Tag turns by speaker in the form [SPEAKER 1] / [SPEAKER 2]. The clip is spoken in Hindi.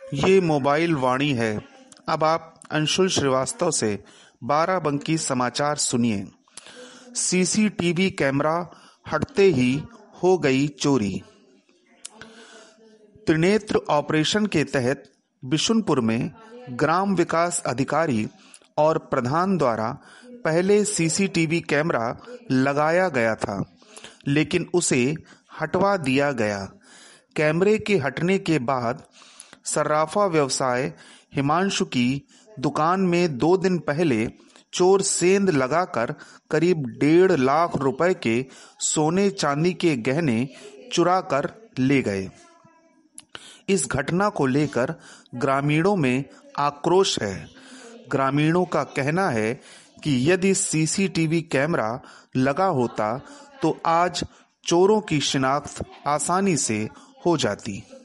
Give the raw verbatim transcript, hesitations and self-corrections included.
[SPEAKER 1] ये मोबाइल वाणी है। अब आप अंशुल श्रीवास्तव से बाराबंकी समाचार सुनिए। सीसीटीवी कैमरा हटते ही हो गई चोरी। त्रिनेत्र ऑपरेशन के तहत बिशुनपुर में ग्राम विकास अधिकारी और प्रधान द्वारा पहले सीसीटीवी कैमरा लगाया गया था, लेकिन उसे हटवा दिया गया। कैमरे के हटने के बाद सर्राफा व्यवसाय हिमांशु की दुकान में दो दिन पहले चोर सेंध लगाकर करीब डेढ़ लाख रुपए के सोने चांदी के गहने चुरा कर ले गए। इस घटना को लेकर ग्रामीणों में आक्रोश है। ग्रामीणों का कहना है कि यदि सीसीटीवी कैमरा लगा होता तो आज चोरों की शिनाख्त आसानी से हो जाती।